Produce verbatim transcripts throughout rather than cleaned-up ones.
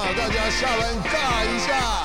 大家下班尬一下。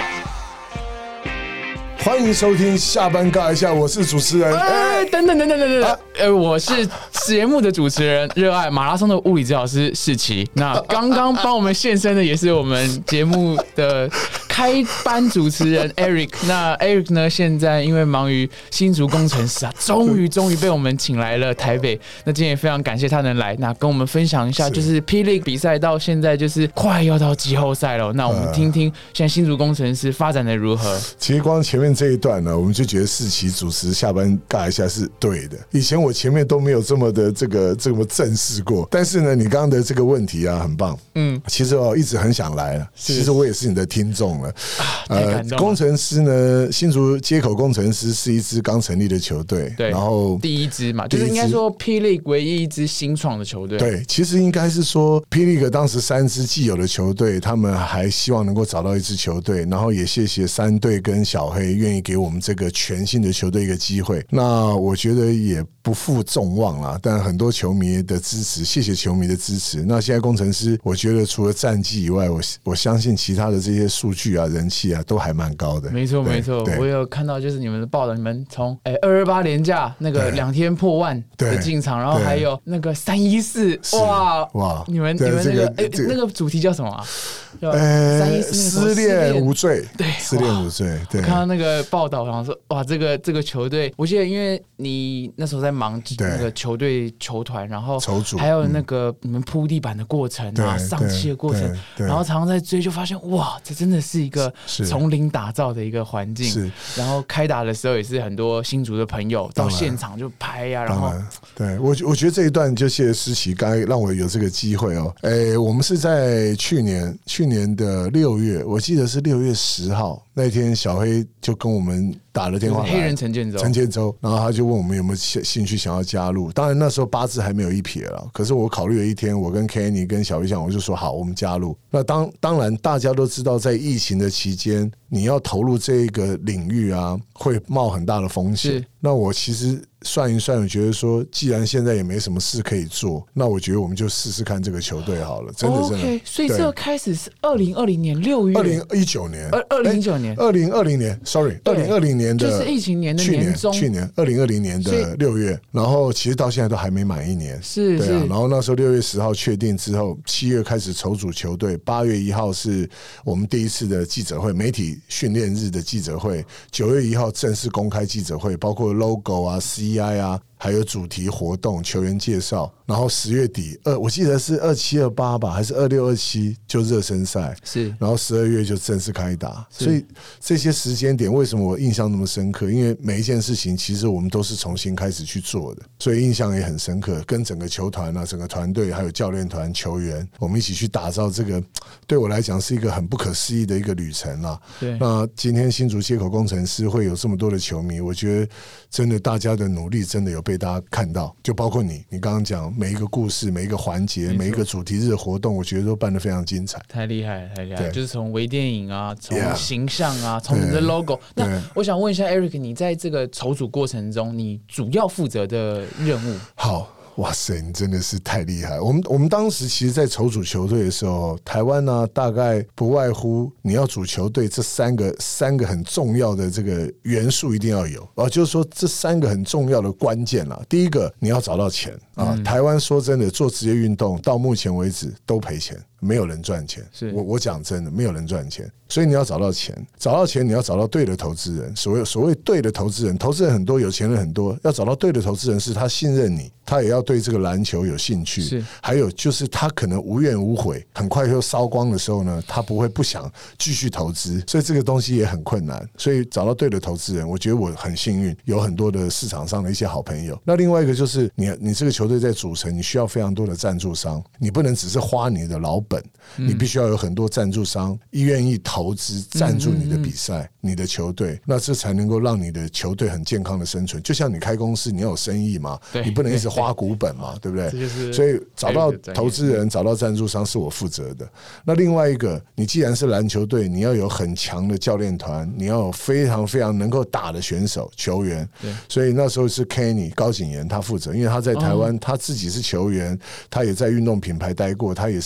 欢迎收听下班尬一下，我是主持人。 哎、欸，等等等等等等，啊、呃，我是节目的主持人，热爱马拉松的物理治疗师世奇。那刚刚帮我们现身的也是我们节目的开班主持人 Eric。那 Eric 呢，现在因为忙于新竹工程师啊，终于终于被我们请来了台北。那今天也非常感谢他能来，那跟我们分享一下，就是 P League 比赛到现在就是快要到季后赛了。那我们听听现在新竹工程师发展的如何。 其实光前面这一段呢，我们就觉得世奇主持下班尬一下是对的。以前我前面都没有这么的这个这么正式过，但是呢，你刚刚的这个问题啊，很棒。嗯，其实我一直很想来了，其实我也是你的听众了。 啊、呃， 工程师呢，新竹街口工程师是一支刚成立的球队， 对， 然后第一支嘛，就是应该说 P League 唯一一支新创的球队。 对，其实应该是说 P League 当时三支既有的球队，他们还希望能够找到一支球队，然后也谢谢三队跟小黑愿意给我们这个全新的球队一个机会。那我觉得也不负众望啦，但很多球迷的支持，谢谢球迷的支持。那现在工程师，我觉得除了战绩以外，我我相信其他的这些数据啊、人气啊，都还蛮高的。 没错，没错，我有看到就是你们的报道，你们从哎二二八连假那个两天破万的进场，然后还有那个三一四，哇哇，你们你们那个哎、这个、那个主题叫什么啊？ 呃，失恋无罪， 对， 失恋无罪。对， 我看到那个报道，好像说哇，这个这个球队，我记得因为你那时候在忙那个球队球团，然后还有那个你们铺地板的过程啊，上漆的过程，然后常常在追，就发现哇，这真的是一个从零打造的一个环境。是，然后开打的时候也是很多新竹的朋友到现场就拍呀、啊，然后对我我觉得这一段就谢谢诗琪，刚才让我有这个机会哦。哎，我们是在去年去年的六月，我记得是六月十号那天，小黑就跟我们打了电话来， 黑人陈建州， 陈建州，然后他就问我们有没有兴趣想要加入。当然那时候八字还没有一撇了，可是我考虑了一天，我跟 Kenny 跟小鱼讲，我就说好，我们加入。那当当然大家都知道，在疫情的期间，你要投入这个领域啊，会冒很大的风险。那我其实算一算，我觉得说，既然现在也没什么事可以做，那我觉得我们就试试看这个球队好了。真的真的。 Okay, 所以这个开始是二零二零年六月， 二零一九年， 二零一九年， 二零二零年 ，sorry， 二零二零年的就是疫情年的年中， 去年二零二零年的六月，然后其实到现在都还没满一年， 是， 对啊。然后那时候六月十号确定之后，七月开始筹组球队，八月一号是我们第一次的记者会，媒体训练日的记者会，九月一号正式公开记者会，包括 logo 啊、C I 啊。还有主题活动、球员介绍，然后十月底二，我记得是二七二八吧，还是二六二七就热身赛， 是， 然后十二月就正式开打。所以这些时间点为什么我印象那么深刻？因为每一件事情其实我们都是重新开始去做的，所以印象也很深刻。跟整个球团啊、整个团队还有教练团、球员，我们一起去打造这个，对我来讲是一个很不可思议的一个旅程啦。 对， 那今天新竹街口工程师会有这么多的球迷，我觉得真的大家的努力真的有被大家看到，就包括你，你刚刚讲每一个故事、每一个环节、每一个主题日的活动，我觉得都办得非常精彩， 太厉害了，太厉害了！就是从微电影啊，从形象啊，从你的 logo。那我想问一下 Eric， 你在这个筹组过程中，你主要负责的任务？ 好。哇塞，你真的是太厉害！我们我们当时其实，在筹组球队的时候，台湾呢、啊，大概不外乎你要组球队这三个三个很重要的这个元素一定要有啊，就是说这三个很重要的关键啦。第一个，你要找到钱啊。嗯、台湾说真的，做职业运动到目前为止都赔钱。没有人赚钱，我我讲真的，没有人赚钱，所以你要找到钱，找到钱你要找到对的投资人。所谓所谓对的投资人，投资人很多，有钱人很多，要找到对的投资人，是他信任你，他也要对这个篮球有兴趣。是，还有就是他可能无怨无悔，很快就烧光的时候呢，他不会不想继续投资，所以这个东西也很困难。所以找到对的投资人，我觉得我很幸运，有很多的市场上的一些好朋友。那另外一个就是你你这个球队在组成，你需要非常多的赞助商，你不能只是花你的老本。你必须要有很多赞助商愿意投资赞助你的比赛、嗯嗯嗯你的球队，那这才能够让你的球队很健康的生存。就像你开公司，你要有生意嘛，你不能一直花股本嘛， 对, 对不对？所以找到投资人、找到赞助商是我负责的。那另外一个，你既然是篮球队，你要有很强的教练团，你要有非常非常能够打的选手、球员。所以那时候是 Kenny 高景言他负责，因为他在台湾、哦，他自己是球员，他也在运动品牌待过，他也是主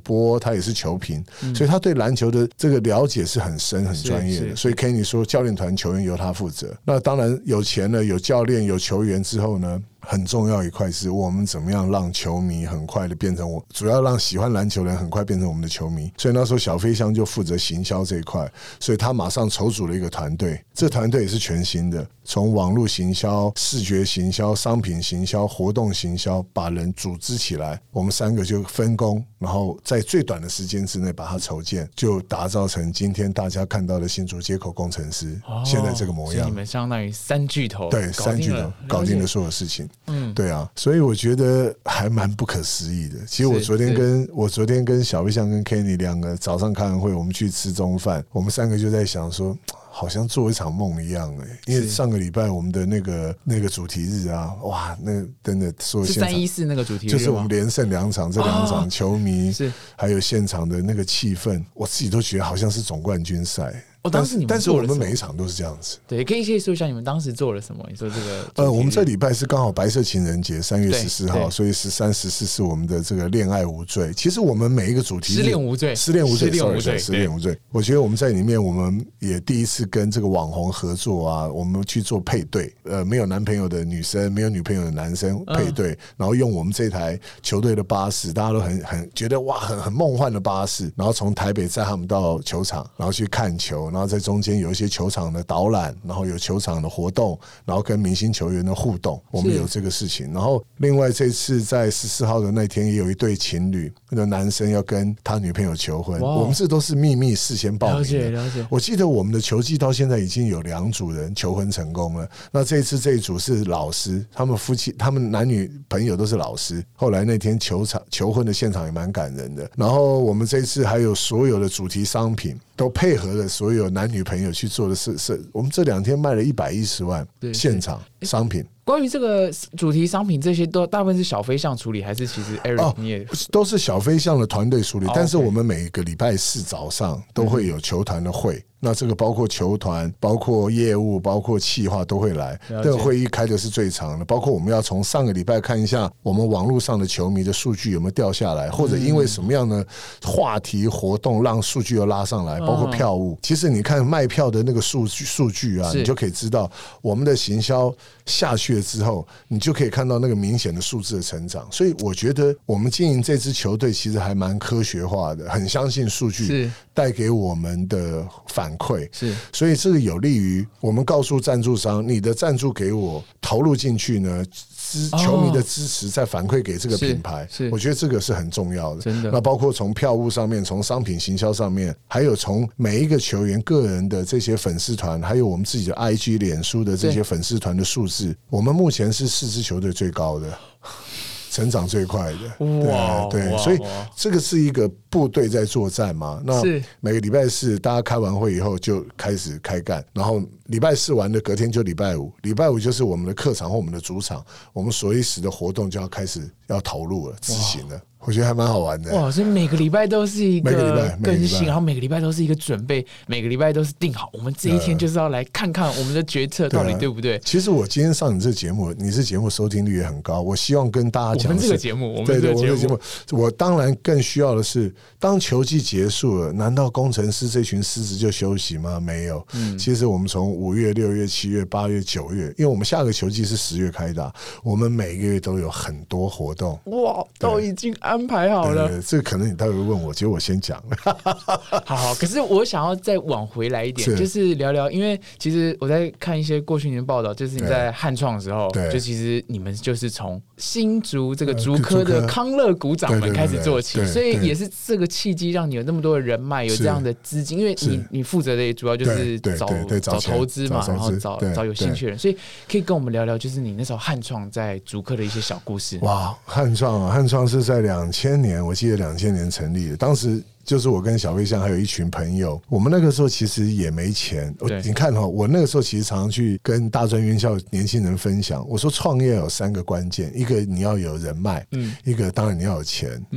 播，他也是球评，嗯、所以他对篮球的这个了解是很深很专业的。所以 Kenny 说教练团球员由他负责。那当然有钱了，有教练有球员之后呢，很重要一块是我们怎么样让球迷很快的变成我，主要让喜欢篮球的人很快变成我们的球迷。所以那时候小飞象就负责行销这一块，所以他马上筹组了一个团队，这团队也是全新的，从网络行销、视觉行销、商品行销、活动行销，把人组织起来，我们三个就分工，然后在最短的时间之内把它筹建，就打造成今天大家看到的新竹街口工程师、哦、现在这个模样。 所以你们相当于三巨头， 对，三巨头搞定了所有事情。嗯，对啊，所以我觉得还蛮不可思议的。其实我昨天跟我昨天跟小飞象跟 Kenny 两个早上开完会，我们去吃中饭，我们三个就在想说，好像做一场梦一样哎、欸，因为上个礼拜我们的那个那个主题日啊，哇，那真的说是三一四那个主题日， 就是我们连胜两场，这两场球迷、哦、是还有现场的那个气氛，我自己都觉得好像是总冠军赛。 哦，当时你们但是我们每一场都是这样子。 对，可以可以说一下你们当时做了什么？你说这个呃，我们这礼拜是刚好白色情人节，三月十四号，所以十三、十四是我们的这个恋爱无罪。其实我们每一个主题失恋无罪， 失恋无罪， 失恋无罪， 失恋无罪。我觉得我们在里面，我们也第一次跟这个网红合作啊，我们去做配对，呃，没有男朋友的女生，没有女朋友的男生配对，嗯、然后用我们这台球队的巴士，大家都很很觉得哇，很很梦幻的巴士，然后从台北载他们到球场，然后去看球，然后在中间有一些球场的导览，然后有球场的活动，然后跟明星球员的互动，我们有这个事情。然后另外这次在十四号的那天也有一对情侣，那个男生要跟他女朋友求婚，我们这都是秘密事先报名的。了解了解。我记得我们的球季到现在已经有两组人求婚成功了。那这一次这一组是老师，他们夫妻他们男女朋友都是老师。后来那天球场求婚的现场也蛮感人的。然后我们这一次还有所有的主题商品都配合了所有男女朋友去做的事，是我们这两天卖了一百一十万现场商品。 关于这个主题商品，这些都大部分是小飞象处理，还是其实 Eric、哦、你也都是小飞象的团队处理？哦、但是我们每个礼拜四早上都会有球团的会。嗯，那这个包括球团、包括业务、包括企划都会来。这个会议开的是最长的，包括我们要从上个礼拜看一下我们网络上的球迷的数据有没有掉下来，或者因为什么样的话题活动让数据又拉上来，包括票务。其实你看卖票的那个数据数据啊，你就可以知道我们的行销下去了之后，你就可以看到那个明显的数字的成长。所以我觉得我们经营这支球队其实还蛮科学化的，很相信数据带给我们的反馈，是，所以这个有利于我们告诉赞助商，你的赞助给我投入进去呢，球迷的支持再反馈给这个品牌，是，我觉得这个是很重要的。真的，那包括从票务上面，从商品行销上面，还有从每一个球员个人的这些粉丝团，还有我们自己的 I G、脸书的这些粉丝团的数字，我们目前是四支球队最高的。成长最快的，哇，对，对，所以这个是一个部队在作战嘛。那每个礼拜四大家开完会以后就开始开干，然后礼拜四完的隔天就礼拜五，礼拜五就是我们的客场或我们的主场，我们随时的活动就要开始要投入了，执行了。我觉得还蛮好玩的。哇，所以每个礼拜都是一个更新，然后每个礼拜都是一个准备，每个礼拜都是定好，我们这一天就是要来看看我们的决策到底对不对。其实我今天上你这节目，你这节目收听率也很高，我希望跟大家讲，我们这个节目，我们这个节目，节目我当然更需要的是，当球季结束了，难道工程师这群狮子就休息吗？没有。嗯，其实我们从五月、六月、七月、八月、九月，因为我们下个球季是十月开打，我们每个月都有很多活动。哇，都已经安排好了。对对对，这个可能你待会问我，结果我先讲。好好，可是我想要再往回来一点，是就是聊聊，因为其实我在看一些过去年的报道，就是你在汉创的时候，就其实你们就是从新竹这个竹科的康乐股长们开始做起，所以也是这个契机让你有那么多的人脉，有这样的资金，因为你你负责的也主要就是找找投资嘛，然后找找有兴趣的人，所以可以跟我们聊聊，就是你那时候汉创在竹科的一些小故事。哇，汉创啊，汉创是在两千年，我记得两千年成立的，当时就是我跟小飞象还有一群朋友，我们那个时候其实也没钱。你看哈，我那个时候其实常常去跟大专院校年轻人分享，我说创业有三个关键，一个你要有人脉，嗯，一个当然你要有钱，嗯，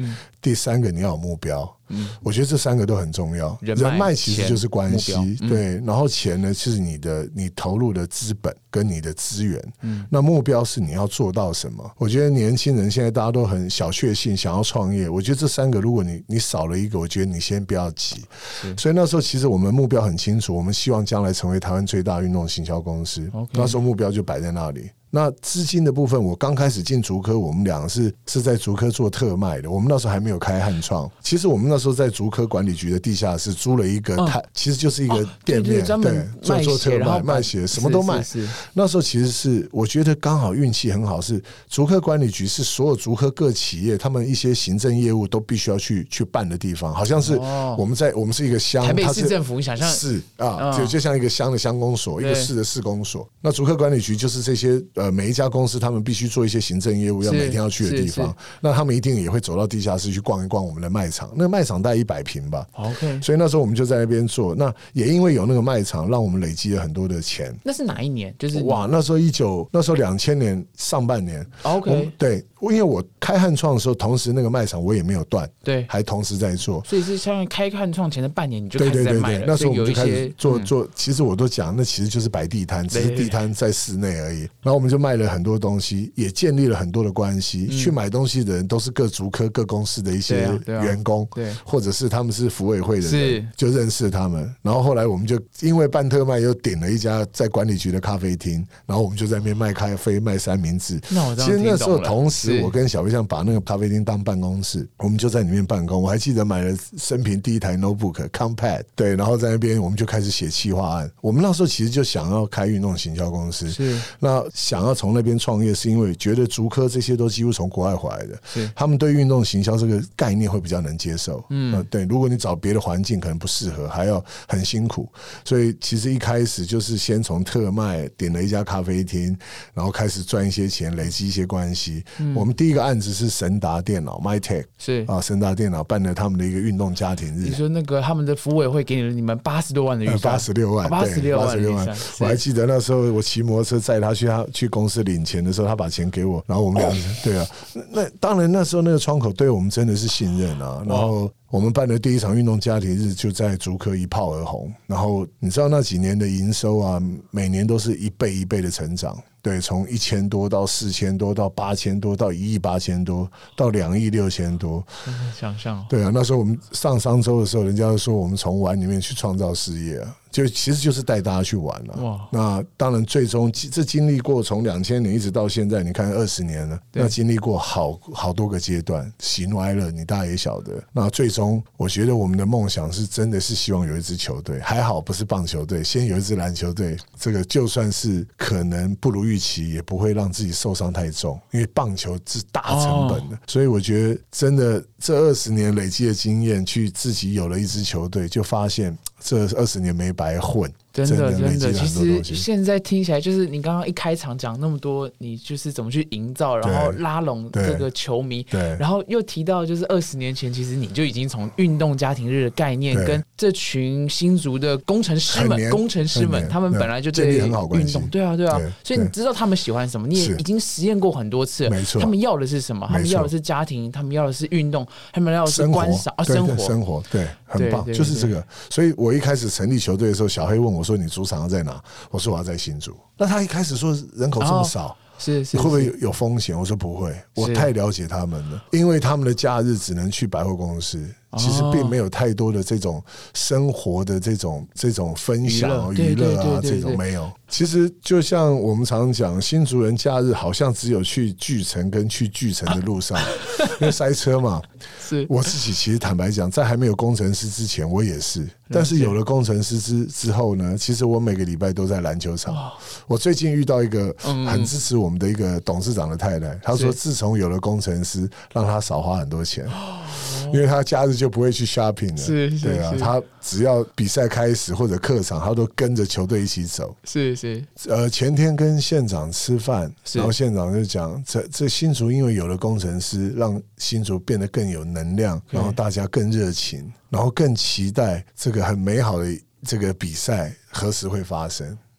第三个你要有目标。嗯，我觉得这三个都很重要。人脉, 人脉其实就是关系，嗯、对。然后钱呢，是你的你投入的资本跟你的资源。嗯，那目标是你要做到什么？我觉得年轻人现在大家都很小确幸，想要创业。我觉得这三个，如果你你少了一个，我觉得你先不要急。所以那时候其实我们目标很清楚，我们希望将来成为台湾最大运动行销公司。Okay. 那时候目标就摆在那里。那资金的部分，我刚开始进竹科，我们两个是是在竹科做特卖的。我们那时候还没有开汉创，其实我们那时候在竹科管理局的地下室租了一个台、哦，其实就是一个店面，哦、对, 对，做做特卖、卖鞋，什么都卖。是是是那时候其实是我觉得刚好运气很好，是竹科管理局是所有竹科各企业他们一些行政业务都必须要去去办的地方，好像是我们在我们是一个乡， 台北市政府，你想象是啊，就就像一个乡的乡公所，一个市的市公所。那竹科管理局就是这些呃每一家公司他们必须做一些行政业务，要每天要去的地方。那他们一定也会走到地下室去逛一逛我们的卖场。那个卖场大概一百平吧 ，OK。 所以那时候我们就在那边做。那也因为有那个卖场，让我们累积了很多的钱。 那是哪一年？就是哇，那时候一九，那时候两千年上半年 ，OK。 对，因为我开汉创的时候，同时那个卖场我也没有断， 对， 还同时在做。 所以是像开汉创前的半年，你就开始在卖了。对对对对， 那时候我们就开始做做、嗯。其实我都讲，那其实就是摆地摊，只是地摊在室内而已。然后我们就卖了很多东西，也建立了很多的关系。嗯、去买东西的人都是各竹科各公司的一些员工，对啊对啊、对，或者是他们是福委会的人，就认识他们。然后后来我们就因为办特卖，又点了一家在管理局的咖啡厅，然后我们就在那边卖咖啡、卖三明治。 那我其实那时候同时，我跟小飞象把那个咖啡厅当办公室，我们就在里面办公。我还记得买了生平第一台 notebook Compad， 对，然后在那边我们就开始写企划案。我们那时候其实就想要开运动行销公司，是那想要从那边创业，是因为觉得竹科这些都几乎从国外回来的，是他们对运动行销这个概念会比较能接受。嗯，呃、对，如果你找别的环境可能不适合，还要很辛苦，所以其实一开始就是先从特卖点了一家咖啡厅，然后开始赚一些钱，累积一些关系。嗯、我们第一个案子是神达电脑 MyTech， 是啊，神达电脑办了他们的一个运动家庭日。 你说那个他们的福委会给了你们八十多万的预算， 八十六万， 八十六万， 万。我还记得那时候我骑摩托车载他去他去公司领钱的时候，他把钱给我，然后我们俩、哦、对啊，那当然那时候那个窗口对我们真的是信任啊，然后我们办的第一场运动家庭日就在竹科一炮而红，然后你知道那几年的营收啊，每年都是一倍一倍的成长。对，从一千多到四千多，到八千多，到一亿八千多，到两亿六千多。 想象。 对啊，那时候我们上商周的时候，人家就说我们从玩里面去创造事业啊，就其实就是带大家去玩了、啊。哇！那当然，最终这经历过从两千年一直到现在，你看二十年了，那经历过好好多个阶段，喜怒哀乐，你大家也晓得。那最终，我觉得我们的梦想是真的是希望有一支球队，还好不是棒球队，先有一支篮球队。这个就算是可能不如预期，也不会让自己受伤太重，因为棒球是大成本的，哦、所以我觉得真的这二十年累积的经验，去自己有了一支球队，就发现这二十年没白混。 真的真的，其实现在听起来就是你刚刚一开场讲那么多，你就是怎么去营造，然后拉拢这个球迷，对，然后又提到就是二十年前，其实你就已经从运动家庭日的概念跟这群新竹的工程师们、工程师们，他们本来就对运动，对啊对啊，所以你知道他们喜欢什么，你也已经实验过很多次了，没错，他们要的是什么？他们要的是家庭，他们要的是运动，他们要的是观赏啊，生活， 生活，对，很棒，就是这个。所以我一开始成立球队的时候，小黑问我说：“你主场要在哪？”我说：“我要在新竹。”那他一开始说人口这么少。哦是是是，会不会有风险？我说不会，我太了解他们了，因为他们的假日只能去百货公司，其实并没有太多的这种生活的这种这种分享娱乐啊，这种没有。其实就像我们常常讲，新竹人假日好像只有去巨城跟去巨城的路上，因为塞车嘛。是我自己其实坦白讲，在还没有工程师之前，我也是。但是有了工程师之之后呢，其实我每个礼拜都在篮球场。我最近遇到一个很支持我们的一个董事长的太太，她说自从有了工程师，让她少花很多钱。因为他假日就不会去 shopping 了，是是是，对啊，他只要比赛开始或者客场，他都跟着球队一起走。是是，呃，前天跟县长吃饭，然后县长就讲，这这新竹因为有了工程师，让新竹变得更有能量，然后大家更热情，然后更期待这个很美好的这个比赛何时会发生。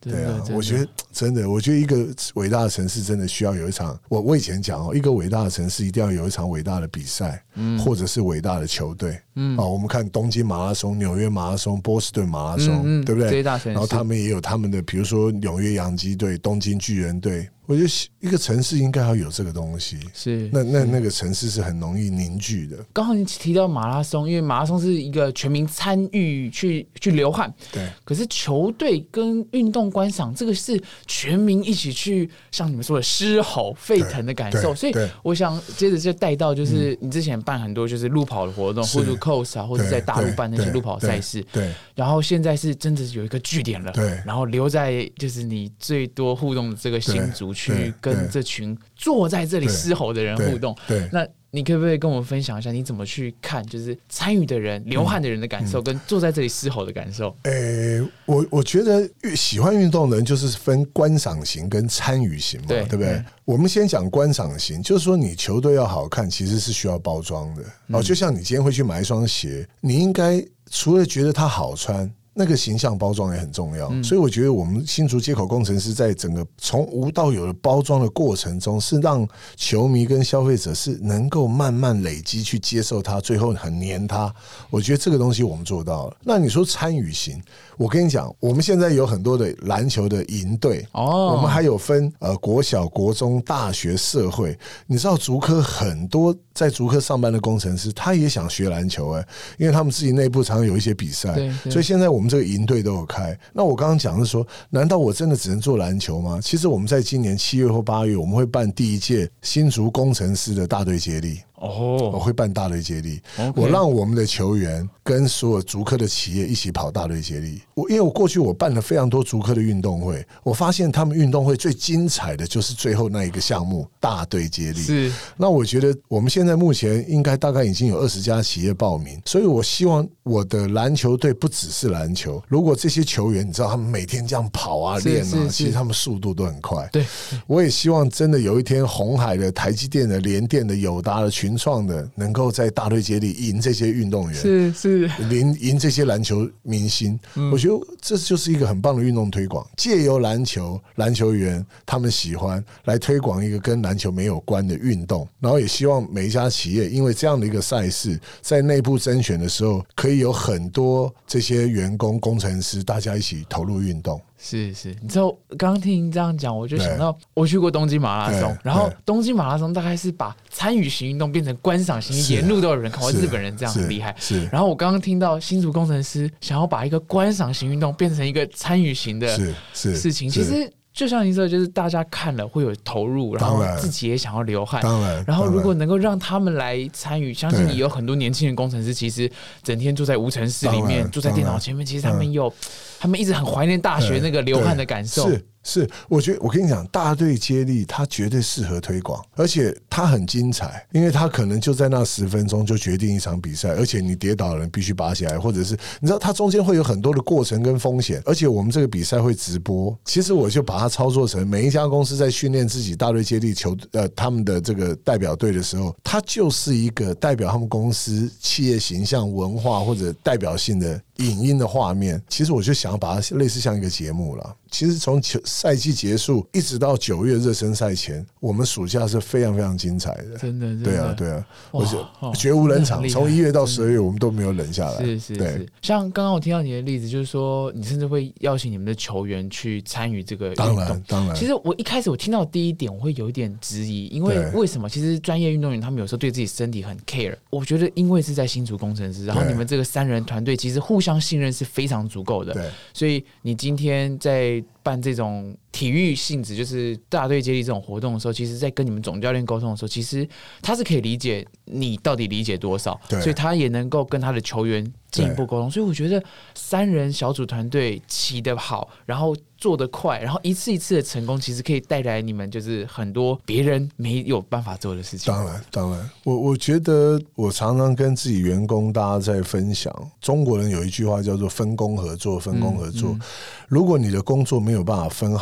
对啊，我觉得真的，我觉得一个伟大的城市真的需要有一场，我我以前讲哦，一个伟大的城市一定要有一场伟大的比赛，嗯，或者是伟大的球队，嗯，哦，我们看东京马拉松、纽约马拉松、波士顿马拉松，嗯嗯对不对？然后他们也有他们的，比如说纽约洋基队、东京巨人队。我觉得一个城市应该要有这个东西， 是那那那个城市是很容易凝聚的。 刚好你提到马拉松，因为马拉松是一个全民参与去去流汗， 对。 可是球队跟运动观赏这个是全民一起去，像你们说的狮吼沸腾的感受。所以我想接着就带到，就是你之前办很多就是路跑的活动，或者 C O S 啊，或者在大陆办那些路跑赛事， 对。 然后现在是真的有一个据点了， 对。 然后留在就是你最多互动的这个新竹。去跟这群坐在这里嘶吼的人互动， 对， 那你可不可以跟我们分享一下，你怎么去看，就是参与的人、流汗的人的感受，跟坐在这里嘶吼的感受？ 诶、欸，我我觉得喜欢运动的人就是分观赏型跟参与型嘛，对, 对不对？我们先讲观赏型，就是说你球队要好看，其实是需要包装的、嗯、哦。就像你今天会去买一双鞋，你应该除了觉得它好穿。那个形象包装也很重要、嗯、所以我觉得我们新竹街口工程师在整个从无到有的包装的过程中，是让球迷跟消费者是能够慢慢累积去接受它，最后很黏它。我觉得这个东西我们做到了。那你说参与型，我跟你讲，我们现在有很多的篮球的营队、哦、我们还有分呃国小、国中、大学、社会。你知道竹科很多在竹科上班的工程师，他也想学篮球哎、欸，因为他们自己内部常常有一些比赛，所以现在我们这个营队都有开。那我刚刚讲的是说，难道我真的只能做篮球吗？其实我们在今年七月或八月，我们会办第一届新竹工程师的大队接力。哦，我会办大队接力， okay. 我让我们的球员跟所有竹科的企业一起跑大队接力。我因为我过去我办了非常多竹科的运动会，我发现他们运动会最精彩的就是最后那一个项目大队接力。是，那我觉得我们现在目前应该大概已经有二十家企业报名，所以我希望我的篮球队不只是篮球。如果这些球员你知道他们每天这样跑啊练啊，其实他们速度都很快。对，我也希望真的有一天鸿海的、台积电的、联电的、友达的、群创的能够在大队接力赢这些运动员，是是赢赢这些篮球明星、嗯、我觉得这就是一个很棒的运动推广，借由篮球篮球员他们喜欢来推广一个跟篮球没有关的运动，然后也希望每一家企业因为这样的一个赛事在内部甄选的时候可以有很多这些员工工程师大家一起投入运动。 是是，你知道刚刚听您这样讲，我就想到我去过东京马拉松，然后东京马拉松大概是把参与型运动变成观赏型，沿路都有人看，日本人这样很厉害。是，然后我刚刚听到新竹工程师想要把一个观赏型运动变成一个参与型的事情，其实。就像你说的，就是大家看了会有投入，然后自己也想要流汗。当然，然后如果能够让他们来参与，相信你有很多年轻人工程师，其实整天坐在无尘室里面，坐在电脑前面，其实他们有，他们一直很怀念大学那个流汗的感受。 是是，我觉得我跟你讲，大队接力它绝对适合推广，而且它很精彩，因为它可能就在那十分钟就决定一场比赛，而且你跌倒的人必须拔起来，或者是你知道它中间会有很多的过程跟风险，而且我们这个比赛会直播。其实我就把它操作成每一家公司在训练自己大队接力球呃他们的这个代表队的时候，它就是一个代表他们公司企业形象、文化或者代表性的影音的画面。其实我就想要把它类似像一个节目了。其实从赛季结束一直到九月热身赛前，我们暑假是非常非常精彩的，真的，真的对啊，对啊，我觉绝无冷场，从一月到十二月我们都没有冷下来。 是是是，像刚刚我听到你的例子，就是说你甚至会邀请你们的球员去参与这个运动。当然，当然。其实我一开始我听到第一点，我会有一点质疑，因为为什么？其实专业运动员他们有时候对自己身体很 care。我觉得因为是在新竹工程师，然后你们这个三人团队其实互相信任是非常足够的，对，所以你今天在办这种体育性质，就是大队接力这种活动的时候，其实在跟你们总教练沟通的时候，其实他是可以理解你到底理解多少，所以他也能够跟他的球员进一步沟通。所以我觉得三人小组团队起得好，然后做得快，然后一次一次的成功，其实可以带来你们就是很多别人没有办法做的事情。 当然，当然，我我觉得我常常跟自己员工大家在分享，中国人有一句话叫做分工合作，分工合作。嗯嗯，如果你的工作没有办法分好，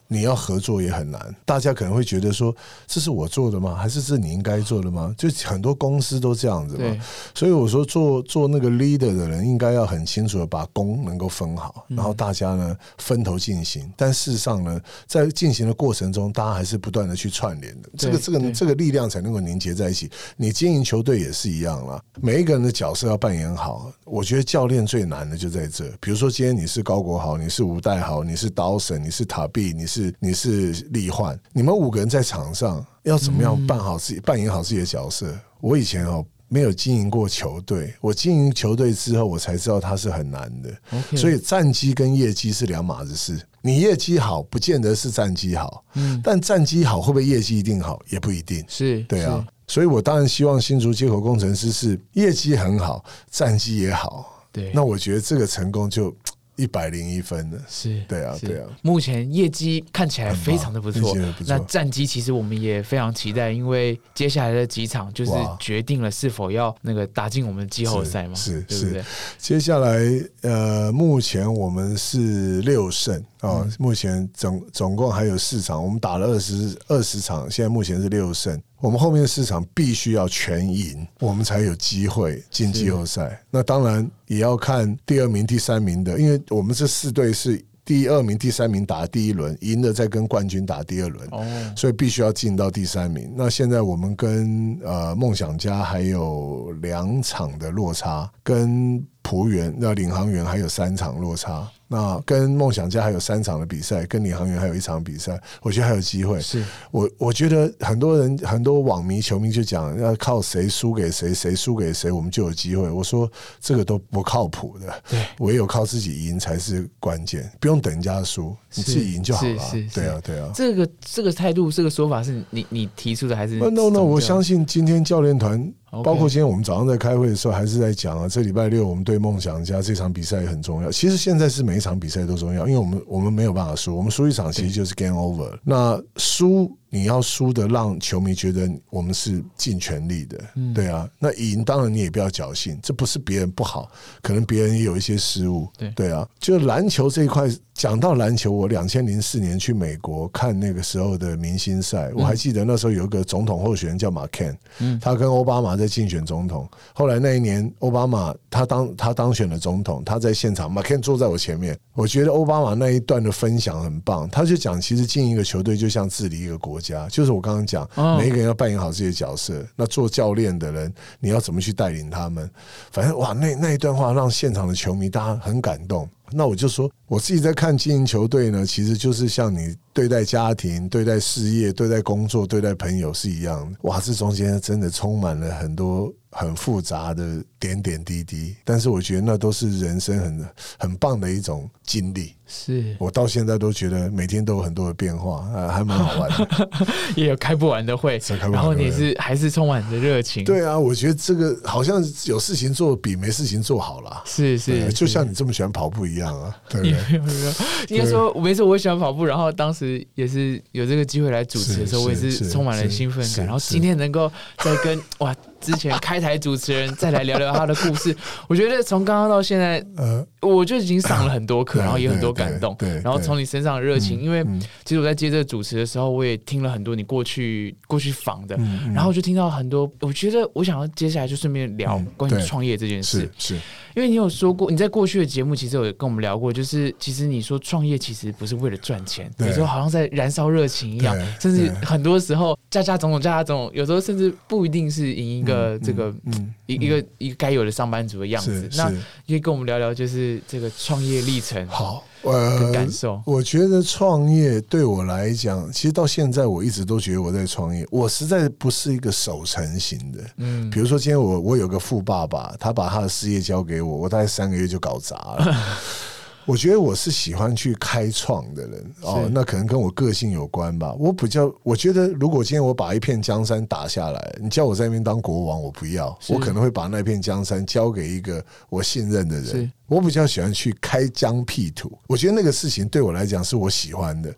你要合作也很难。大家可能会觉得说，这是我做的吗？还是这你应该做的吗？就很多公司都这样子嘛。所以我说做做那个 leader 的人，应该要很清楚的把功能够分好，然后大家呢分头进行。但事实上呢，在进行的过程中，大家还是不断的去串联的，这个这个这个力量才能够凝结在一起。你经营球队也是一样啦，每一个人的角色要扮演好。我觉得教练最难的就在这，比如说今天你是高国豪，你是吴代豪，你是刀神，你是塔碧，你是你是力焕，你们五个人在场上要怎么样扮好自己，扮演好自己的角色？我以前哦没有经营过球队，我经营球队之后，我才知道它是很难的。Okay. 所以战绩跟业绩是两码子事。你业绩好，不见得是战绩好，嗯，但战绩好会不会业绩一定好，也不一定。是，对啊。所以我当然希望新竹街口工程师是业绩很好，战绩也好。对，那我觉得这个成功就一百零一分了。是，对啊，对啊。 目前业绩看起来非常的不错，那战绩其实我们也非常期待，因为接下来的几场就是决定了是否要那个打进我们季后赛嘛。是，对不对？ 接下来呃，目前我们是六胜。哦，目前总总共还有四场，我们打了二十二十场，现在目前是六胜。我们后面四场必须要全赢，我们才有机会进季后赛。那当然也要看第二名、第三名的，因为我们这四队是第二名、第三名打第一轮，赢了再跟冠军打第二轮，哦，所以必须要进到第三名。那现在我们跟呃梦想家还有两场的落差，跟璞园那领航员还有三场落差。那跟梦想家还有三场的比赛，跟领航员还有一场比赛，我觉得还有机会。是我我觉得很多人很多网迷球迷就讲要靠谁输给谁，谁输给谁，我们就有机会。我说这个都不靠谱的，对，唯有靠自己赢才是关键，不用等人家输，你自己赢就好了。对啊，对啊。 这个这个态度，这个说法是你你提出的还是 ？No No， 我相信今天教练团。包括今天我们早上在开会的时候，还是在讲啊，这礼拜六我们对梦想家这场比赛也很重要。其实现在是每一场比赛都重要，因为我们我们没有办法输，我们输一场其实就是 game over。那输你要输的让球迷觉得我们是尽全力的，嗯，对啊。那赢当然你也不要侥幸，这不是别人不好，可能别人也有一些失误，对对啊。就篮球这一块，讲到篮球，我两千零四年去美国看那个时候的明星赛，我还记得那时候有一个总统候选人叫马肯，嗯，他跟奥巴马在竞选总统。后来那一年，奥巴马他当他当选了总统，他在现场，马肯坐在我前面。我觉得奥巴马那一段的分享很棒，他就讲，其实经营一个球队就像治理一个国家，就是我刚刚讲，每一个人要扮演好自己的角色。那做教练的人，你要怎么去带领他们？反正哇，那那一段话让现场的球迷大家很感动。那我就说，我自己在看经营球队呢，其实就是像你对待家庭、对待事业、对待工作、对待朋友是一样的。哇，这中间真的充满了很多很复杂的点点滴滴，但是我觉得那都是人生很很棒的一种经历。是我到现在都觉得每天都有很多的变化，啊，还蛮好玩的。 也有开不完的会，然后你是还是充满着热情。 对啊，我觉得这个好像有事情做比没事情做好啦。是是，就像你这么喜欢跑步一样啊。对不对？ 应该说，没错，我喜欢跑步，然后当时也是有这个机会来主持的时候，我也是充满了兴奋感。然后今天能够再跟哇之前开台主持人再来聊聊他的故事，我觉得从刚刚到现在，呃，我就已经上了很多课，然后也有很多感动。然后从你身上的热情，因为其实我在接这个主持的时候，我也听了很多你过去过去访的，然后就听到很多，我觉得我想要接下来就顺便聊关于创业这件事，是因为你有说过，你在过去的节目其实有跟我们聊过，就是其实你说创业其实不是为了赚钱，有时候好像在燃烧热情一样，甚至很多时候加加种种加加种种，有时候甚至不一定是赢一个这个一一个一个该有的上班族的样子。那可以跟我们聊聊，就是这个创业历程。好。呃，感受。 我觉得创业对我来讲，其实到现在我一直都觉得我在创业。我实在不是一个守成型的，嗯，比如说今天我我有个富爸爸，他把他的事业交给我，我大概三个月就搞砸了。我觉得我是喜欢去开创的人哦，那可能跟我个性有关吧。我比较，我觉得如果今天我把一片江山打下来，你叫我在那边当国王，我不要，我可能会把那片江山交给一个我信任的人。我比较喜欢去开疆辟土，我觉得那个事情对我来讲是我喜欢的。那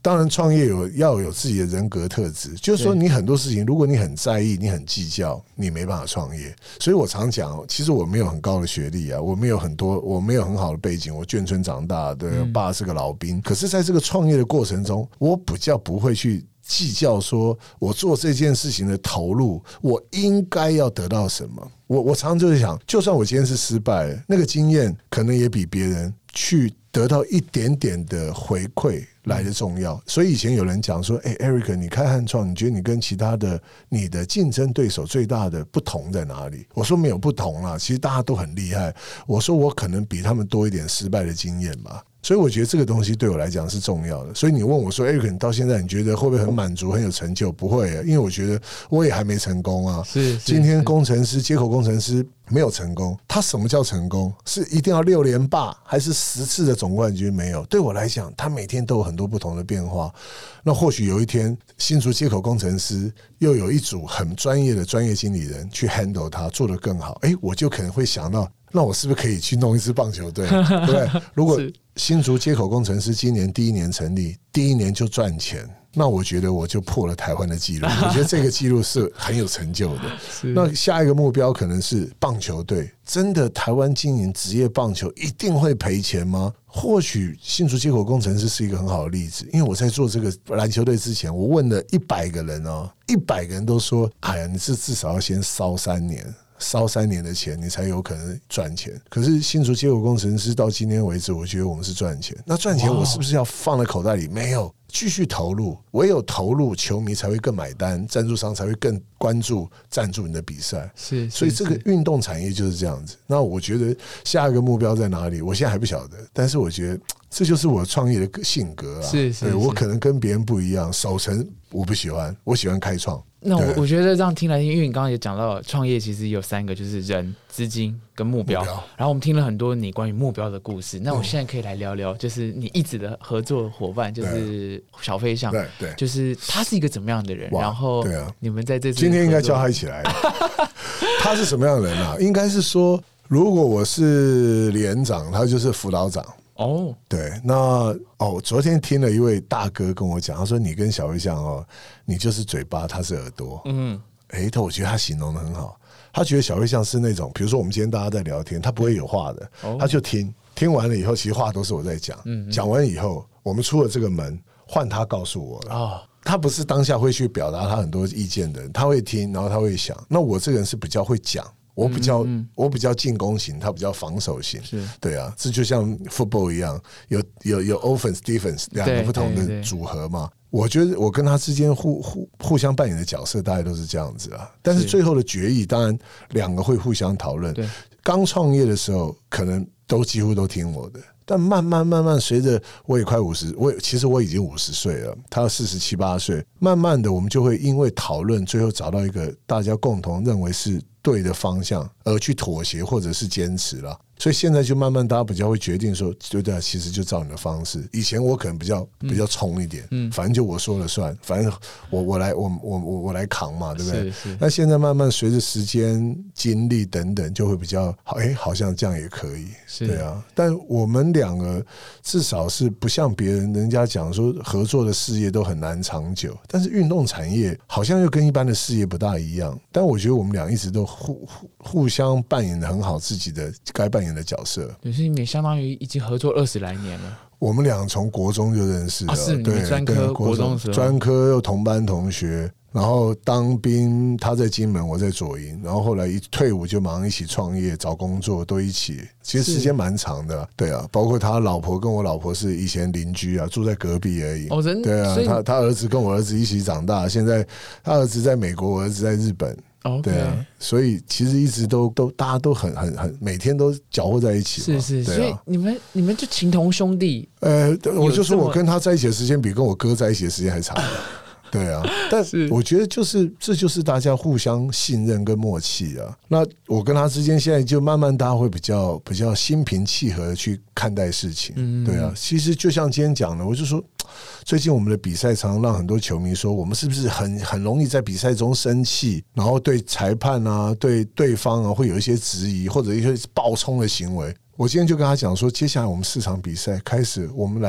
当然创业有要有自己的人格特质，就是说你很多事情如果你很在意你很计较，你没办法创业。所以我常讲，其实我没有很高的学历啊，我没有很多我没有很好的背景，我眷村长大，对，我爸是个老兵，可是在这个创业的过程中，我比较不会去计较说我做这件事情的投入我应该要得到什么。我我常常就是想，就算我今天是失败了，那个经验可能也比别人去得到一点点的回馈来的重要。所以以前有人讲说，哎、欸、，Eric 你开汉创，你觉得你跟其他的你的竞争对手最大的不同在哪里？我说没有不同啦，其实大家都很厉害。我说我可能比他们多一点失败的经验吧。所以我觉得这个东西对我来讲是重要的。所以你问我说 Eric 你到现在你觉得会不会很满足很有成就？不会，因为我觉得我也还没成功啊。 是今天工程师街口工程师没有成功，他什么叫成功？是一定要六连霸还是十次的总冠军？没有。对我来讲，他每天都有很多不同的变化。那或许有一天新竹街口工程师又有一组很专业的专业经理人去 handle 他做得更好，哎，我就可能会想到，那我是不是可以去弄一支棒球队？对不对？如果新竹街口工程师今年第一年成立，第一年就赚钱，那我觉得我就破了台湾的纪录。我觉得这个纪录是很有成就的。那下一个目标可能是棒球队。真的台湾经营职业棒球一定会赔钱吗？或许新竹街口工程师是一个很好的例子。因为我在做这个篮球队之前，我问了一百个人哦，一百个人都说，哎呀，你是至少要先烧三年。烧三年的钱，你才有可能赚钱。可是新竹街口工程师到今天为止，我觉得我们是赚钱。那赚钱我是不是要放在口袋里？没有，继续投入。唯有投入，球迷才会更买单，赞助商才会更关注赞助你的比赛。 是， 所以这个运动产业就是这样子。那我觉得下一个目标在哪里？我现在还不晓得，但是我觉得这就是我创业的性格啊。 是是是， 我可能跟别人不一样，守成我不喜欢，我喜欢开创。 那我我觉得这样听来听，因为你刚刚也讲到创业其实有三个，就是人、资金跟目标。目标然后我们听了很多你关于目标的故事。那我现在可以来聊聊，就是你一直的合作伙伴，就是小飞象， 对对， 就是他是一个怎么样的人？然后对啊，你们在这次今天应该叫他一起来。他是什么样的人啊？应该是说，如果我是连长，他就是辅导长。哦、oh ，对，那哦，昨天听了一位大哥跟我讲，他说你跟小飞象哦，你就是嘴巴，他是耳朵。嗯，哎，他我觉得他形容的很好，他觉得小飞象是那种，比如说我们今天大家在聊天，他不会有话的， oh 他就听，听完了以后，其实话都是我在讲，嗯，讲完以后，我们出了这个门，换他告诉我了。哦，他不是当下会去表达他很多意见的人，他会听，然后他会想。那我这个人是比较会讲。我比较、嗯嗯、我比较进攻型，他比较防守型，对啊，这就像 football 一样，有有有 offense defense 两个不同的组合嘛。我觉得我跟他之间互互互相扮演的角色大概都是这样子啊。但是最后的决议，当然两个会互相讨论。刚创业的时候，可能都几乎都听我的。但慢慢慢慢，随着我也快五十，我也其实我已经五十岁了，他四十七八岁，慢慢的我们就会因为讨论，最后找到一个大家共同认为是对的方向，而去妥协或者是坚持了。所以现在就慢慢大家比较会决定说，对对，其实就照你的方式。以前我可能比较比较冲一点，嗯，反正就我说了算，反正我我来我我我我来扛嘛，对不对？那现在慢慢随着时间、精力等等，就会比较好，哎，好像这样也可以，对啊。但我们两个至少是不像别人，人家讲说合作的事业都很难长久，但是运动产业好像又跟一般的事业不大一样。但我觉得我们俩一直都互互互相扮演的很好自己的该扮演的角色， 可是你们相当于已经合作二十来年了。 我们俩从国中就认识了， 啊、是你们专科国中时候， 专科又同班同学，然后当兵他在金门，我在左营，然后后来一退伍就马上一起创业找工作，都一起，其实时间蛮长的，对啊，包括他老婆跟我老婆是以前邻居啊，住在隔壁而已。 哦，真对啊，他他儿子跟我儿子一起长大，现在他儿子在美国，我儿子在日本。Okay. 对啊，所以其实一直都都大家都很很很每天都搅和在一起嘛， 是是， 啊、 所以你们你们就情同兄弟。 呃，我就说我跟他在一起的时间比跟我哥在一起的时间还长。对啊，但我觉得就是这就是大家互相信任跟默契啊。那我跟他之间现在就慢慢大家会比较比较心平气和的去看待事情。嗯，对啊，其实就像今天讲的，我就说最近我们的比赛常常让很多球迷说，我们是不是很很容易在比赛中生气，然后对裁判啊、对对方啊会有一些质疑或者一些暴冲的行为。我今天就跟他讲说，接下来我们四场比赛开始，我们来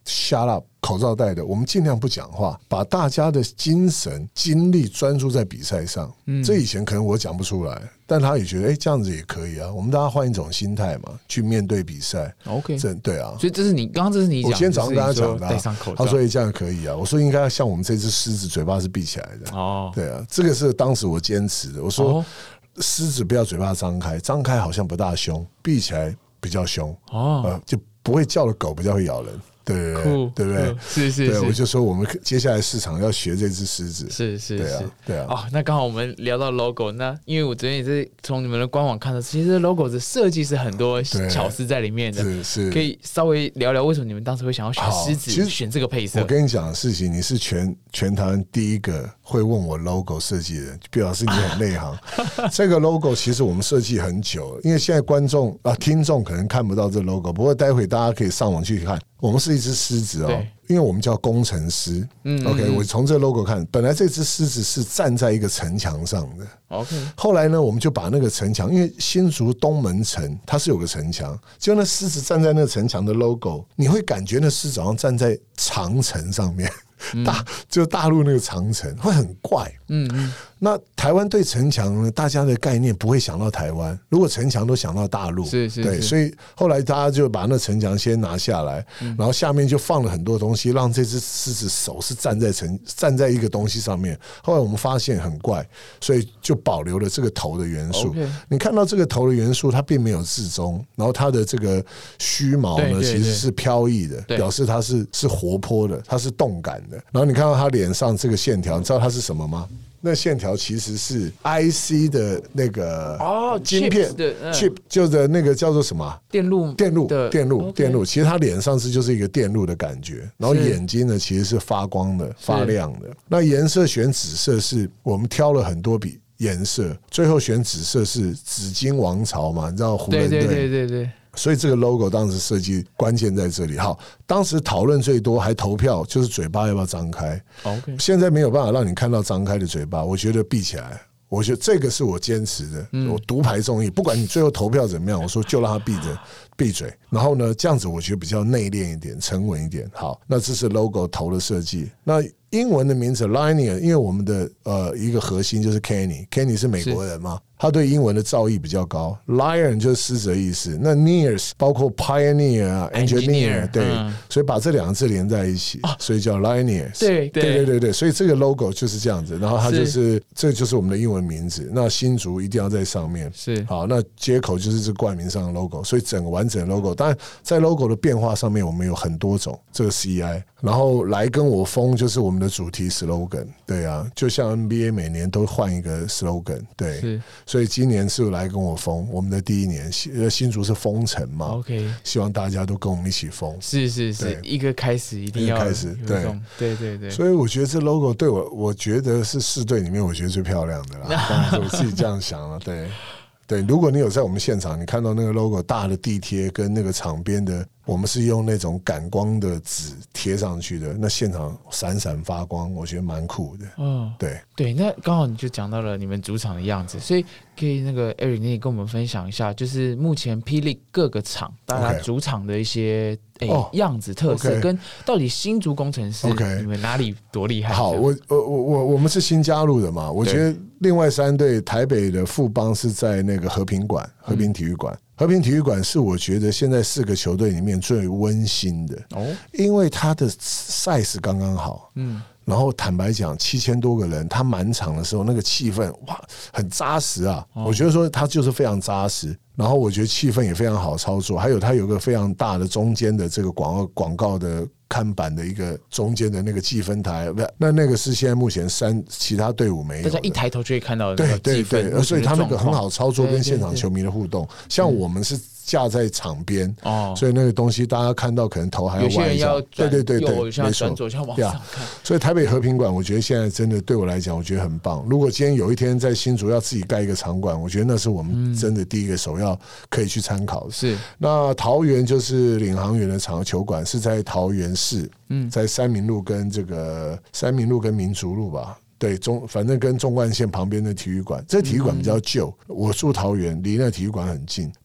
shut up， 口罩戴的，我们尽量不讲话，把大家的精神精力专注在比赛上。嗯，这以前可能我讲不出来，但他也觉得，哎、欸，这样子也可以啊。我们大家换一种心态嘛，去面对比赛。 OK， 这对啊。 所以这是你刚刚这是你讲， 我今天早上跟他讲的、啊， 戴上口罩， 他说、欸、这样可以啊。我说应该像我们这只狮子，嘴巴是闭起来的。哦，对啊，这个是当时我坚持的。我说。哦，狮子不要嘴巴张开，张开好像不大凶，闭起来比较凶。哦，呃，就不会叫的狗比较会咬人。对对对，对不对？ 是是是， 我就说我们接下来市场要学这只狮子。 是是是， 对啊对啊。 哦，那刚好我们聊到 logo， 那因为我昨天也是从你们的官网看到，其实 logo 的设计是很多巧思在里面的。 是是， 可以稍微聊聊为什么你们当时会想要选狮子，其实选这个配色。 我跟你讲的事情，你是全全台湾第一个会问我 logo 设计的人，表示你很内行。这个 logo 其实我们设计很久了，因为现在观众啊听众可能看不到这 logo， 不过待会大家可以上网去看。我们是一只狮子哦，因为我们叫工程师。嗯 ，OK， 我从这个 logo 看，本来这只狮子是站在一个城墙上的。OK， 后来呢，我们就把那个城墙，因为新竹东门城它是有个城墙，就那狮子站在那个城墙的 logo， 你会感觉那狮子好像站在长城上面。大就大陆那个长城会很怪。嗯嗯，那台湾对城墙呢，大家的概念不会想到台湾，如果城墙都想到大陆， 是是， 对，所以后来大家就把那城墙先拿下来，嗯、然后下面就放了很多东西，让这只狮子手是站在城站在一个东西上面。后来我们发现很怪，所以就保留了这个头的元素。Okay. 你看到这个头的元素，它并没有至中，然后它的这个须毛呢，其实是飘逸的，表示它是是活泼的，它是动感的。然后你看到他脸上这个线条，你知道它是什么吗？那线条其实是 I C 的那个哦晶片的 chip， 就是那个叫做什么电路电路电路电路。其实他脸上是就是一个电路的感觉，然后眼睛呢其实是发光的、发亮的。那颜色选紫色是我们挑了很多笔颜色，最后选紫色是紫金王朝嘛，你知道湖人队？ 对对对对对。 所以这个 logo 当时设计关键在这里。好，当时讨论最多还投票，就是嘴巴要不要张开。Okay. 现在没有办法让你看到张开的嘴巴，我觉得闭起来。我觉得这个是我坚持的，嗯、我独排众议，不管你最后投票怎么样，我说就让他闭着闭嘴。然后呢，这样子我觉得比较内敛一点、沉稳一点。好，那这是 logo 头的设计。那英文的名字 Linear， 因为我们的呃一个核心就是 Kenny，Kenny 是美国人嘛，他对英文的造诣比较高。Lion 就是狮子的意思，那 Nears 包括 Pioneer 啊 ，Engineer， 对，嗯、所以把这两个字连在一起，哦、所以叫 Linear。 对对对对对，所以这个 logo 就是这样子，然后它就是，是这就是我们的英文名字。那新竹一定要在上面， 是好，那接口就是这冠名上的 logo， 所以整个完整的 logo。当然，在 logo 的变化上面，我们有很多种，这个 C I， 然后来跟我疯就是我们的主题 slogan， 对啊，就像 N B A 每年都换一个 slogan， 对，所以今年是来跟我疯，我们的第一年，新竹是疯城嘛 ，OK， 希望大家都跟我们一起疯， 是是是，一个开始一定要开始，对对对对， 所以我觉得这 logo 对我，我觉得是四队里面我觉得最漂亮的啦，当然我自己这样想了，对。对，如果你有在我们现场，你看到那个 logo 大的地贴跟那个场边的，我们是用那种感光的纸贴上去的，那现场闪闪发光，我觉得蛮酷的。嗯，对对，那刚好你就讲到了你们主场的样子，所以可以那个 Eric 你也跟我们分享一下，就是目前霹雳各个场大家主场的一些、欸哦、样子特色， okay. 跟到底新竹工程师、okay. 你们哪里多厉害？ 好，我我我我们是新加入的嘛，我觉得另外三队台北的富邦是在那个和平馆、和平体育馆。嗯，和平体育馆是我觉得现在四个球队里面最温馨的，哦，因为它的 size 刚刚好，嗯，然后坦白讲，七千多个人，他满场的时候那个气氛哇，很扎实啊，哦，我觉得说它就是非常扎实。然后我觉得气氛也非常好操作，还有它有个非常大的中间的这个广告广告的看板的一个中间的那个计分台，那那个是现在目前三其他队伍没有的， 大家一抬头就可以看到的那个计分， 对对对，所以它那个很好操作，跟现场球迷的互动，像我们是架在场边，哦，所以那个东西大家看到可能头还要歪一下，对对对对，没错， 左向往上看。 所以台北和平馆，我觉得现在真的对我来讲，我觉得很棒。如果今天有一天在新竹要自己盖一个场馆，我觉得那是我们真的第一个首要可以去参考的。 是， 那桃园就是领航员的场球馆是在桃园市，嗯，在三民路跟这个三民路跟民族路吧。对，中反正跟纵贯线旁边的体育馆，这体育馆比较旧，嗯，我住桃园，离那体育馆很近。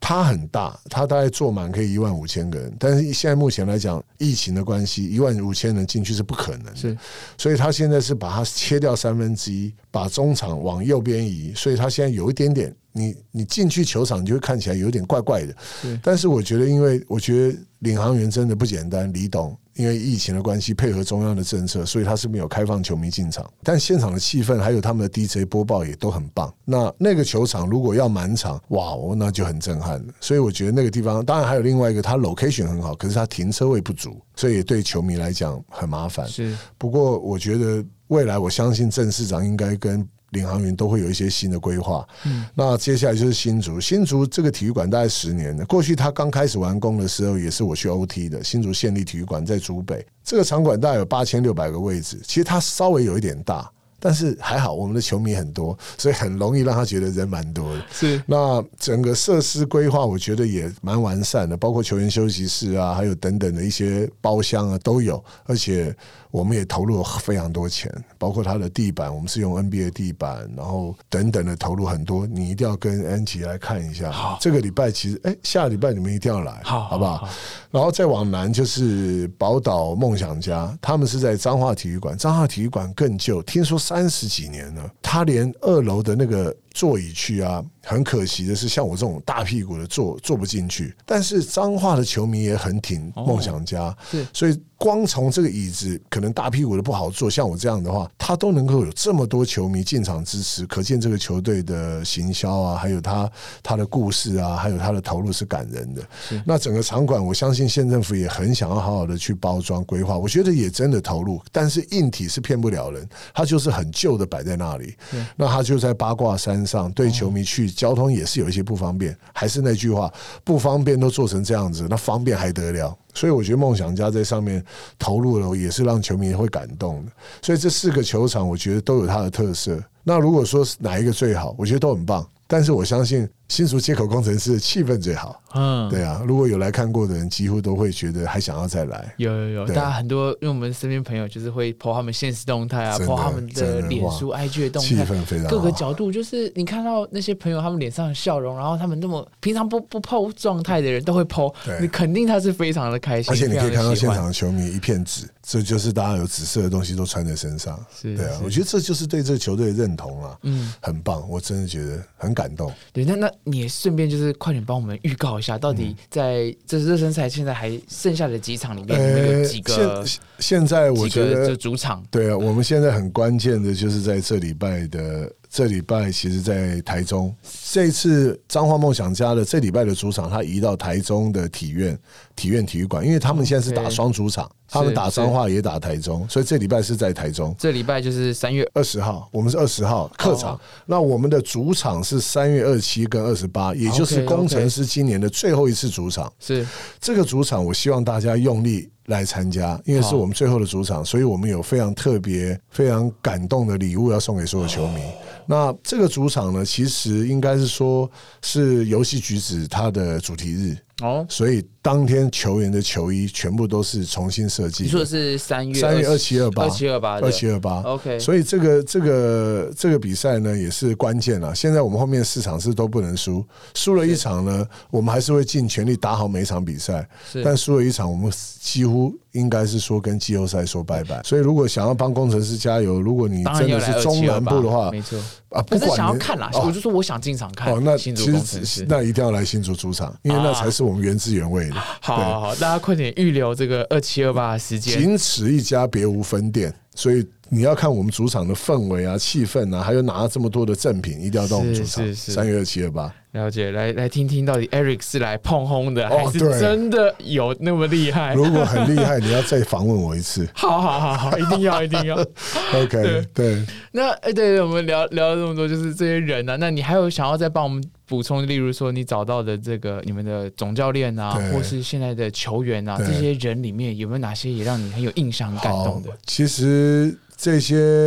它很大，它大概坐满可以一万五千个人，但是现在目前来讲，疫情的关系，一万五千人进去是不可能的， 是， 所以他现在是把它切掉三分之一，把中场往右边移，所以他现在有一点点，你你进去球场，你就会看起来有点怪怪的。但是我觉得，因为我觉得领航员真的不简单，李董。因为疫情的关系，配合中央的政策，所以他是没有开放球迷进场。但现场的气氛还有他们的 D J 播报也都很棒。那那个球场如果要满场，哇，那就很震撼了。所以我觉得那个地方，当然还有另外一个，它 location 很好，可是它停车位不足，所以对球迷来讲很麻烦。 是， 不过我觉得未来，我相信郑市长应该跟领航员都会有一些新的规划。嗯，那接下来就是新竹，新竹这个体育馆大概十年了。过去他刚开始完工的时候，也是我去 O T 的新竹县立体育馆在竹北，这个场馆大概有八千六百个位置，其实它稍微有一点大。但是还好，我们的球迷很多，所以很容易让他觉得人蛮多的。 是， 那整个设施规划，我觉得也蛮完善的，包括球员休息室啊，还有等等的一些包厢啊都有，而且我们也投入了非常多钱，包括它的地板，我们是用 N B A 地板，然后等等的投入很多，你一定要跟安琪来看一下。 好， 这个礼拜其实，哎、欸，下礼拜你们一定要来， 好， 好不好？好，然后再往南就是宝岛梦想家，他们是在彰化体育馆，彰化体育馆更旧，听说三十几年了，他连二楼的那个座椅区啊，很可惜的是，像我这种大屁股的坐坐不进去。但是彰化的球迷也很挺梦想家，哦、所以光从这个椅子，可能大屁股的不好坐，像我这样的话，他都能够有这么多球迷进场支持，可见这个球队的行销啊，还有他他的故事啊，还有他的投入是感人的。那整个场馆，我相信县政府也很想要好好的去包装规划，我觉得也真的投入，但是硬体是骗不了人，它就是很旧的摆在那里。那他就在八卦山上，对球迷去交通也是有一些不方便。还是那句话，不方便都做成这样子，那方便还得了？所以我觉得梦想家在上面投入了，也是让球迷会感动的。所以这四个球场，我觉得都有它的特色。那如果说哪一个最好，我觉得都很棒。但是我相信新竹街口工程师的气氛最好。嗯，对啊，如果有来看过的人，几乎都会觉得还想要再来。 有有有，大家很多，因为我们身边朋友就是会 po 他们现实动态啊 ，po 他们的脸书、I G 的动态， 气氛非常好， 各个角度，就是你看到那些朋友他们脸上的笑容，然后他们那么平常不不 po 状态的人都会 po， 你肯定他是非常的开心， 而且你可以看到现场的球迷一片紫，这就是大家有紫色的东西都穿在身上。对啊，我觉得这就是对这个球队的认同啊，嗯，很棒，我真的觉得很感动。 对，那那你也顺便就是快点帮我们预告一下，到底在这热身赛现在还剩下的几场里面，呃、有几个？ 现, 现在我觉得主场， 对啊，我们现在很关键的就是在这礼拜的。这礼拜其实在台中，这一次彰化梦想家的这礼拜的主场，他移到台中的体院体院体育馆，因为他们现在是打双主场， okay, 他们打彰化也打台中，所以这礼拜是在台中。 这礼拜就是三月二十号，我们是二十号客场，哦、那我们的主场是三月二十七跟二十八，也就是工程师今年的最后一次主场。 是这个主场，我希望大家用力来参加，因为是我们最后的主场，所以我们有非常特别、非常感动的礼物要送给所有球迷。哦、那这个主场呢，其实应该是说是游戏橘子它的主题日。哦，所以当天球员的球衣全部都是重新设计。 你说的是三月三月二七二八二七二八二七二八 OK， 所以这个这个这个比赛呢也是关键了。现在我们后面四场是都不能输，输了一场呢，我们还是会尽全力打好每一场比赛。但输了一场，我们几乎应该是说跟季后赛说拜拜。所以如果想要帮工程师加油，如果你真的是中南部的话， 没错啊， 不管可是想要看啦，哦、我就说我想进场看。哦， 那其实那一定要来新竹主场，因为那才是我们原汁原味的。啊、 好好好，大家快点预留这个二七二八的时间。 仅此一家，别无分店，所以你要看我们主场的氛围啊、气氛啊，还有拿这么多的赠品，一定要到我们主场。三月二七二八。 了解，来来听听到底 Eric 是来碰轰的，还是真的有那么厉害？ 如果很厉害，你要再访问我一次。 好好好好，一定要一定要。 OK， 对。对那哎，对对，我们聊聊了这么多，就是这些人啊，那你还有想要再帮我们补充，例如说你找到的这个你们的总教练啊，或是现在的球员啊，这些人里面有没有哪些也让你很有印象、很感动的？ 其实这些。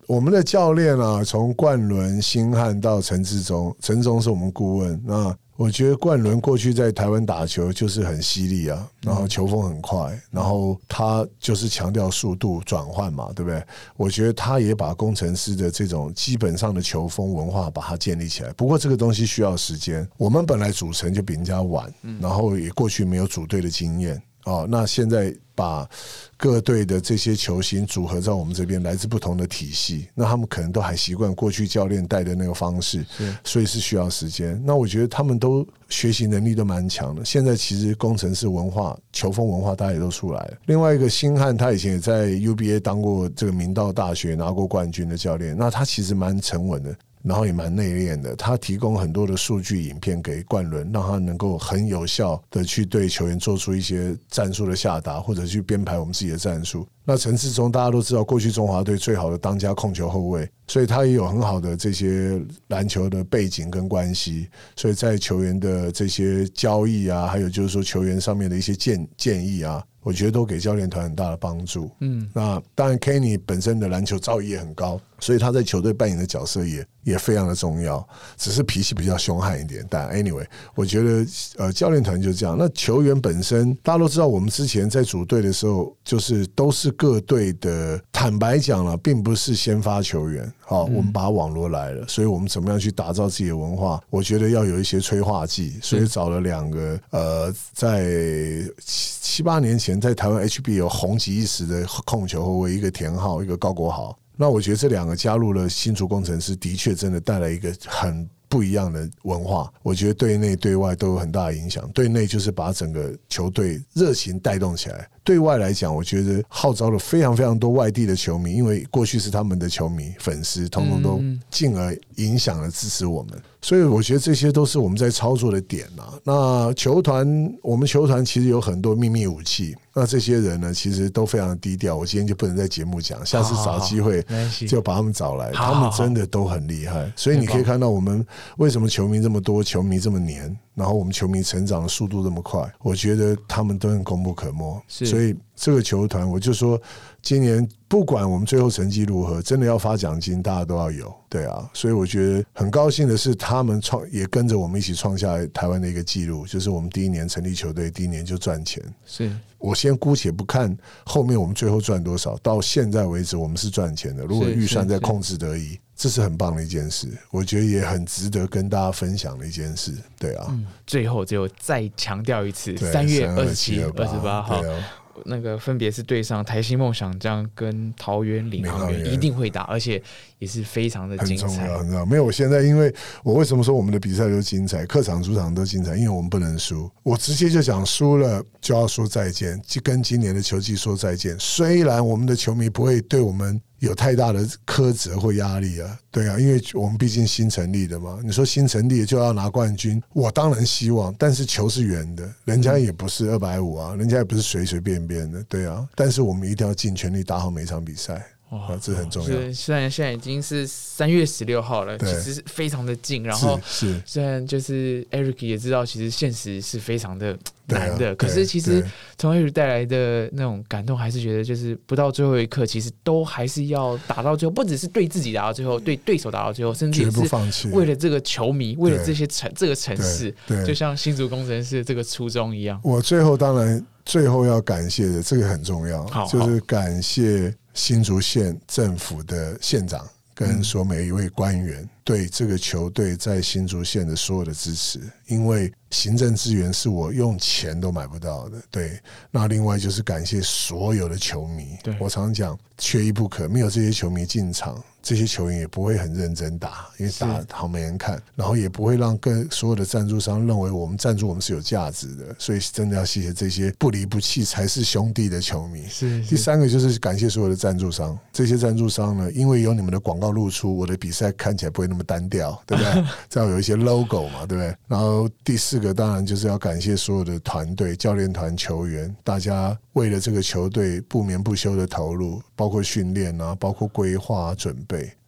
我们的教练啊，从冠伦、星汉到陈志忠，陈忠是我们顾问。那我觉得冠伦过去在台湾打球就是很犀利啊，然后球风很快，然后他就是强调速度转换嘛，对不对？我觉得他也把工程师的这种基本上的球风文化把它建立起来。不过这个东西需要时间，我们本来组成就比人家晚，然后也过去没有组队的经验。哦，那现在把各队的这些球星组合在我们这边，来自不同的体系，那他们可能都还习惯过去教练带的那个方式，所以是需要时间。那我觉得他们都学习能力都蛮强的。现在其实工程师文化、球风文化大家也都出来了。另外一个星汉，他以前也在 U B A 当过这个明道大学拿过冠军的教练，那他其实蛮沉稳的。然后也蛮内敛的，他提供很多的数据影片给冠伦，让他能够很有效的去对球员做出一些战术的下达，或者去编排我们自己的战术。那陈志忠大家都知道，过去中华队最好的当家控球后卫，所以他也有很好的这些篮球的背景跟关系，所以在球员的这些交易啊，还有就是说球员上面的一些建建议啊，我觉得都给教练团很大的帮助。嗯，那当然 Kenny 本身的篮球造诣也很高，所以他在球队扮演的角色也也非常的重要，只是脾气比较凶悍一点。但 anyway， 我觉得呃教练团就这样。那球员本身，大家都知道，我们之前在组队的时候，就是都是各队的，坦白讲了，并不是先发球员。好，我们把网罗来了，所以我们怎么样去打造自己的文化？我觉得要有一些催化剂，所以找了两个呃，在七八年前在台湾 H B 有红极一时的控球后卫，一个田浩，一个高国豪。那我觉得这两个加入了新竹工程师，的确真的带来一个很不一样的文化，我觉得对内对外都有很大的影响。对内就是把整个球队热情带动起来，对外来讲，我觉得号召了非常非常多外地的球迷，因为过去是他们的球迷粉丝，通通都进而影响了支持我们。所以我觉得这些都是我们在操作的点啊。那球团，我们球团其实有很多秘密武器，那这些人呢，其实都非常低调。我今天就不能在节目讲，下次找机会就把他们找来，他们真的都很厉害。所以你可以看到我们为什么球迷这么多，球迷这么黏，然后我们球迷成长的速度这么快，我觉得他们都很功不可没。所以这个球团，我就说今年不管我们最后成绩如何，真的要发奖金，大家都要有。对啊，所以我觉得很高兴的是，他们创也跟着我们一起创下台湾的一个纪录，就是我们第一年成立球队，第一年就赚钱。是我先姑且不看后面我们最后赚多少，到现在为止我们是赚钱的。如果预算在控制得宜，这是很棒的一件事，我觉得也很值得跟大家分享的一件事。对啊，嗯、 最后最后再强调一次，三月二十七、二十八号。那个分别是对上台新梦想将跟桃园领航员，一定会打，而且也是非常的精彩。很重要，很重要。没有，我现在因为我为什么说我们的比赛都精彩，客场主场都精彩，因为我们不能输。我直接就讲输了就要说再见，就跟今年的球季说再见。虽然我们的球迷不会对我们有太大的苛责或压力啊，对啊，因为我们毕竟新成立的嘛。你说新成立就要拿冠军，我当然希望，但是球是圆的，人家也不是二百五啊，人家也不是随随便便的，对啊。但是我们一定要尽全力打好每一场比赛。啊，这很重要。 虽然现在已经是三月十六号了，其实非常的近。然后，是虽然就是 Eric 也知道，其实现实是非常的难的。啊、可是其实从 Eric 带来的那种感动，还是觉得就是不到最后一刻，其实都还是要打到最后，不只是对自己打到最后，对对手打到最后，甚至也是为了这个球迷，为了这些城这个城市，就像新竹工程师这个初衷一样。 我最后当然最后要感谢的，这个很重要，就是感谢新竹县政府的县长跟所每一位官员对这个球队在新竹县的所有的支持，因为行政资源是我用钱都买不到的。对，那另外就是感谢所有的球迷，我常讲缺一不可，没有这些球迷进场，这些球员也不会很认真打，因为打好没人看，然后也不会让跟所有的赞助商认为我们赞助我们是有价值的，所以真的要谢谢这些不离不弃才是兄弟的球迷。是是第三个就是感谢所有的赞助商，这些赞助商呢，因为有你们的广告露出，我的比赛看起来不会那么单调，对不对？这样有一些 logo 嘛，对不对？然后第四个当然就是要感谢所有的团队、教练团、球员，大家为了这个球队不眠不休的投入，包括训练啊，包括规划、啊、准备。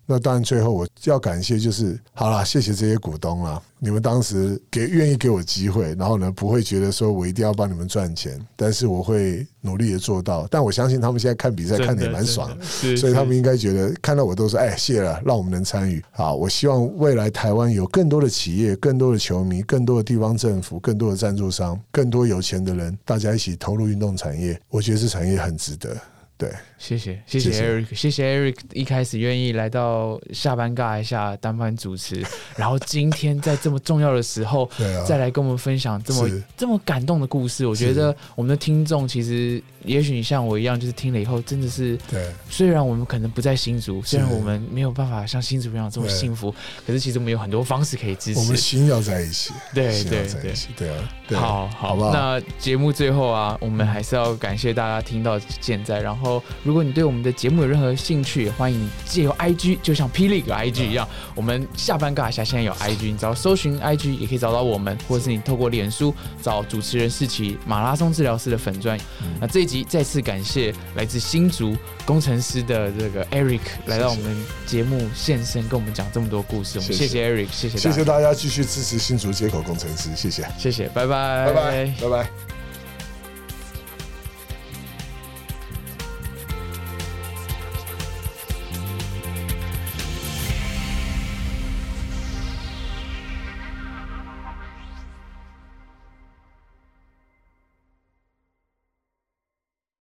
那当然最后我要感谢就是好啦，谢谢这些股东啦，你们当时给愿意给我机会，然后呢不会觉得说我一定要帮你们赚钱，但是我会努力的做到。但我相信他们现在看比赛看得也蛮爽的，所以他们应该觉得看到我都说哎谢了，让我们能参与。好，我希望未来台湾有更多的企业、更多的球迷、更多的地方政府、更多的赞助商、更多有钱的人，大家一起投入运动产业，我觉得这产业很值得。对， 谢谢谢谢 Eric， 谢谢 Eric 一开始愿意来到下班尬一下当班主持，然后今天在这么重要的时候，啊、再来跟我们分享这么这么感动的故事。我觉得我们的听众其实，也许你像我一样，就是听了以后真的是，对，虽然我们可能不在新竹，虽然我们没有办法像新竹一样这么幸福，可是其实我们有很多方式可以支持。 我们心要在一起， 对对对对啊， 对好好，好不好？那节目最后啊，我们还是要感谢大家听到现在，然后。如果你对我们的节目有任何兴趣，欢迎借由 I G， 就像霹雳哥 I G 一样，我们下班尬一下现在有 I G， 你只要搜寻 I G 也可以找到我们，或者是你透过脸书找主持人世奇马拉松治疗师的粉专。嗯、那这一集再次感谢来自新竹工程师的这个 Eric 来到我们节目现身，跟我们讲这么多故事。我们谢谢 Eric， 谢谢大家， 谢谢大家继续支持新竹街口工程师，谢谢， 谢谢，拜拜， 拜拜，拜拜。